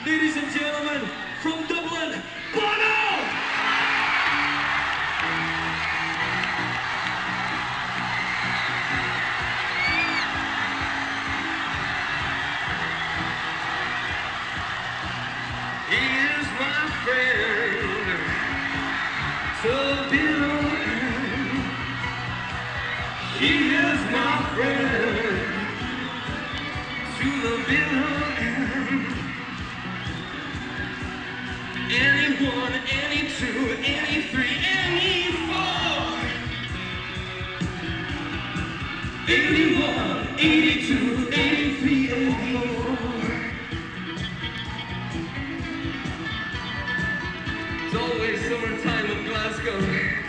Ladies and gentlemen, from Dublin, Bono! He is my friend, so beautiful. He is my friend, to the bitter end. Anyone, any two, any three, any four. 81, 82, 83, 84. It's always summertime in Glasgow.